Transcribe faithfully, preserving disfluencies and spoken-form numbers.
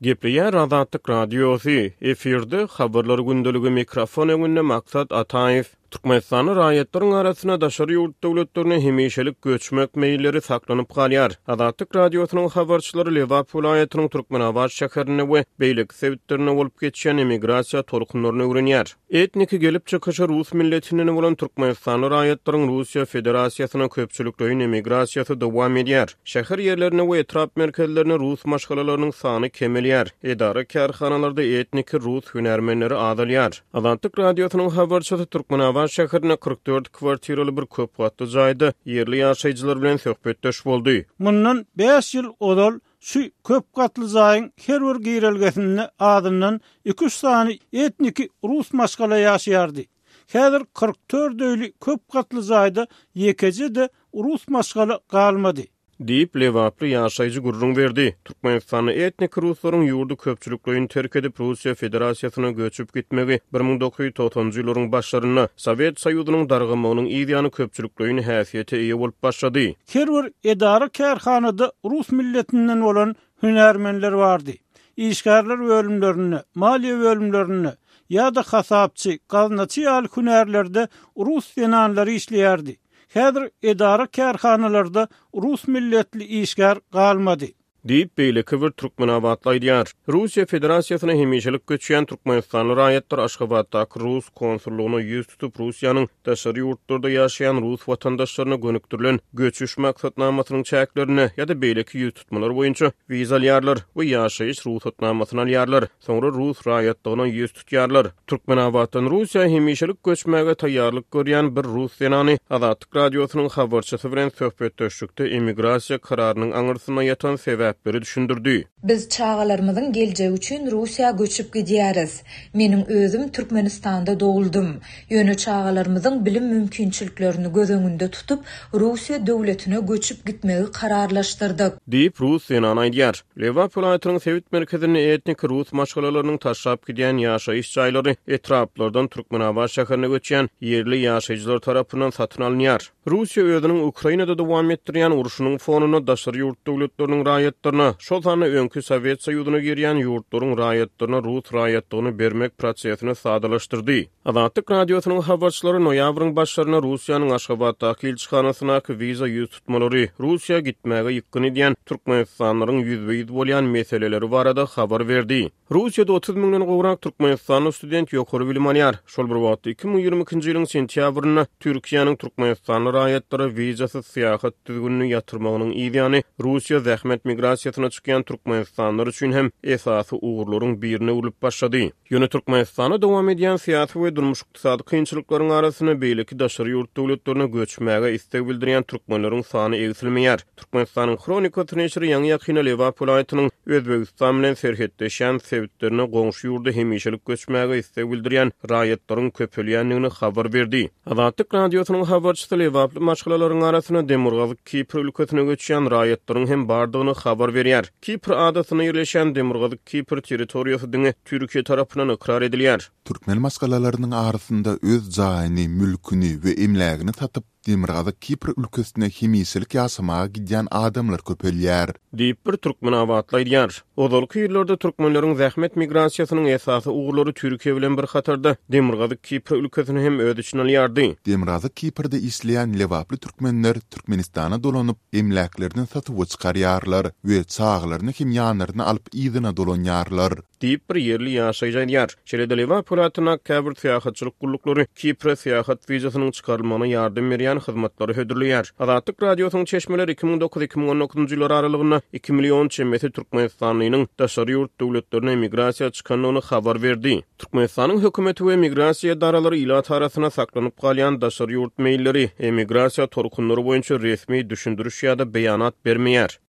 Gepliýär Azatlyk Radiosu, efirde habarlar gündölügi mikrofon öňünde Maksat Ataýew. Türkmenistany raýatlaryň arasyna daşary ýurt döwletlerine hemişelik göçmek meýilleri saklanyp galýar. Azatlyk Radiosynyň habarçylary Lewap vilayatynyň Türkmenabad şäherine we beýlik sebitlerine bolup geçýän emigrasiýa torkunlaryny öwrenýär. Etniki gelip çykyşy Rus milletinden bolan Türkmenistany raýatlaryň Russiýa Federasiýasyna köpçülikleýin emigrasiýasy dowam edýär. Şäher ýerlerine we etrap merkezlerine Rus maşgalalarynyň sany kemelýär. Edara karhanalarda etniki Rus hünärmenleri azalýar. Azatlyk Radiosynyň habarçysy Türkmenabad şäherine kırk dört kwartiraly bir köp gatly jaýda ýerli ýaşaýjylar bilen söhbetdeş boldy. Mundan beş ýyl odal şu köp gatly jaýyň her bir giýrelgesinde adından iki üç sany etniki Rus maşgala ýaşaýardy. Häzir kırk dört öýli köp gatly jaýda ýekeci de Rus maşgala galmady. Diýip Lewaply ýaşaýjy gurrun berdi. Türkmenistany etnik ruslaryň ýurdu köpçülikleýini terk edip Russiýa Federasiýasyna göçüp gitmegi bir ming dokuz ýüz toksanjy ýyllaryň başlaryna Sowet Soýuzynyň dargymagynyň ýa-da köpçülikleýini häsiýete eýe bolup başlady. Her bir edara kärhanada Rus milletinden bolan hünärmenler bardy. İşgärler bölümlerini, maliýe bölümlerini ýa-da hasapçy, gaznaçy ýaly hünärlerde Rus ýananlary işleýärdi. Häzir edara kärhanalarda Rus milletli işgär galmady. Diýip beýleki bir Türkmenabadly aýdýar. Russiýa Federasiýasyna hemişelik göçýän Türkmenistanly raýatlar Aşgabatdaky Rus konsullugyna ýüz tutup Russiýanyň daşary ýurtlarda ýaşaýan Rus watandaşlaryna gönükdirilen göçüş maksatnamasynyň çäklerini ýa-da beýleki ýüz tutmalar boýunça wiza alýarlar we ýaşaýyş ruhsatnamasyny alýarlar. Soňra Rus raýatlygyna ýüz tutýarlar. Türkmenabaddan Russiýa hemişelik göçmäge taýýarlyk görýän bir Rus senany Azatlyk Radiosynyň habarçysy bilen söhbetdeşlikde emigrasiýa kararynyň aňyrsyna ýatan sebäp beri düşündirdi. Biz çağalarımızın geleceği üçün Rusiya göçüp gidiyoruz. Menin özüm Türkmenistan'da doğuldum. Yönü çağalarımızın bilim mümkünçülüklerini göz önünde tutup Rusiya devletine göçüp gitmeyi kararlaştırdık. Deyip Rus senan aýdýar. Lewap vilayatynyň Sewit merkezine etnik Rus maşgalalarynyň taşrap gidýän ýaşaýyş jaýlary etraplardan Türkmenabad şäherine göçýän ýerli ýaşaýjylar tarapyndan satyn alınýar. Rusiya özüniň Ukrainada dowam etdirýän uruşynyň fonuny daşary ýurt döwletleriniň raýatlaryna, şol sany öňkü Sowet Soýuzyna girýän ýurtlaryň raýatlaryna Rus raýatlygyny bermek prosesini sadalaşdyrdy. Azatlyk Radiosynyň habarçylary noýabryň başlaryna Russiýanyň Aşgabatdaky elçixanasyna wiza ýüz tutmalary, Russiýa gitmäge ýykyn edýän türkmenistanlaryň ýüzbeýiz bolýan meseleleri barada habar berdi. Russiýada otuz miňden gowrak türkmenistanly student ýokary bilim alýar. Şol bir wagtda iki ming ýigrimiki ýylyň sentýabryna Türkiýanyň türkmenistanly raýatlary wizasyz syýahat düzgünini ýatyrmagynyň ýa-da Russiýa zähmet migrasiýasyna çykýan türkmenistanlar üçin hem esasy ugurlaryň birine ulyp başlady. Ýöne Türkmenistana dowam edýän syýasy we durmuş ykdysady kynçylyklaryň arasyna beýleki daşary ýurt döwletlerine göçmäge istek bildirýän türkmenleriň sany egsilmeýär. Türkmenistanyň Kronika neşri ýa-ni ýakyn Lewap vilayatynyň Özbegistan bilen serhetdeşen sebitlerine goňşy ýurda hemişelik göçmäge istek bildirýän raýatlaryň köpelýänligini habar berdi. Azatlyk Radiosynyň habarçysy Lewaply maşgalalaryň arasyna Demirgazy Kipr ülkesine göçýän raýatlaryň hem bardygyny habar berýär. Kipr adatyna ýerleşen Demirgazy Kipr territoriýasy diňe Türkiýe tarapyndan ikrar edilýär. Türkmen maşgalalarynyň arasynda öz jaýyny, mülküni we emlägini satyp Demirgazy Kipr ülkesine hemişelik ýaşamaga gidýän adamlar köpelýär. Diýip bir Türkmenabadly aýdýar. Ozalky ýyllarda türkmenleriň zähmet migrasiýasynyň esasy ugurlary Türkiýe bilen bir hatarda Demirgazy Kipr ülkesini hem öz üçin alýardy. Demirgazy Kiprde işleýän Lewaply türkmenler Türkmenistana dolanyp emläklerini satyp çykarýarlar we çağlaryny hem ýanlaryny alyp ýygyna dolanýarlar. Diýip bir ýerli ýaşaýjy aýdýar. Şeýle Lewap vilayatyna käbir syýahatçylyk gullukları Kipre syýahat wizasynyň çykarylmagyna ýardam berýän hyzmatlary hödürleýär. Azatlyk Radiosynyň çeşmeleri iki ming dokuz iki ming on dokuzunjy ýyllar aralygyna iki million çemmeti Türkmenistanyň daşary ýurt döwletlerine migrasiýa çykanyny habar berdi. Türkmenistanyň hökümeti we migrasiýa daralary ilat arasyna saklanyp galýan daşary ýurt meýilleri emigrasiýa torkunlary boýunça resmi düşündiriş ýa-da beýanat bermeýär.